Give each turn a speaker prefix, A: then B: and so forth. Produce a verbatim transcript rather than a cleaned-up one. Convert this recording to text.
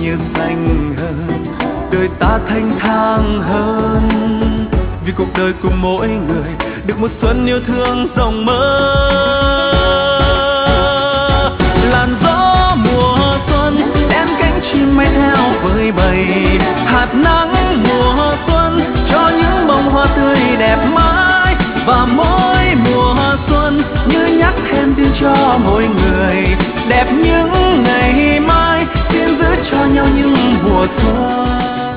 A: như xanh hơn, đời ta thanh thang hơn. Vì cuộc đời của mỗi người được một xuân yêu thương rộng mơ. Làn gió mùa xuân đem cánh chim bay theo với bầy, hạt nắng mùa xuân cho những bông hoa tươi đẹp mãi. Và mỗi mùa xuân như nhắc thêm tin cho mỗi người đẹp những ngày mai, xin giữ cho nhau những mùa xuân.